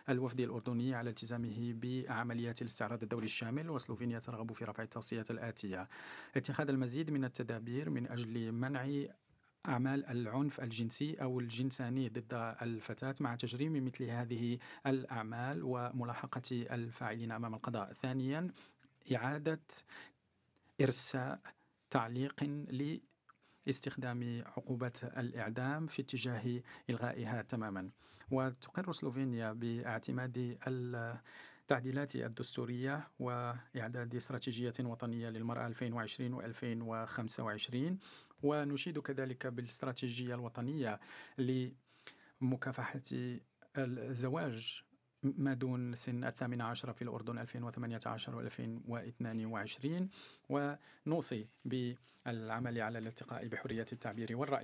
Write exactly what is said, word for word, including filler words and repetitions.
الوفد الأردني على التزامه بعمليات الاستعراض الدولي الشامل، وسلوفينيا ترغب في رفع التوصيات الآتية: اتخاذ المزيد من التدابير من أجل منع أعمال العنف الجنسي أو الجنساني ضد الفتاة، مع تجريم مثل هذه الأعمال وملاحقة الفاعلين أمام القضاء. ثانيا، إعادة إرساء تعليق لاستخدام عقوبة الإعدام في اتجاه إلغائها تماما. وتقر سلوفينيا باعتماد التعديلات الدستورية وإعداد استراتيجية وطنية للمرأة ألفين وعشرين وألفين وخمسة وعشرين، ونشيد كذلك بالاستراتيجية الوطنية لمكافحة الزواج ما دون سن الثامنة عشرة في الأردن ألفين وثمانية عشر وألفين واثنين وعشرين، ونوصي بالعمل على الارتقاء بحرية التعبير والرأي.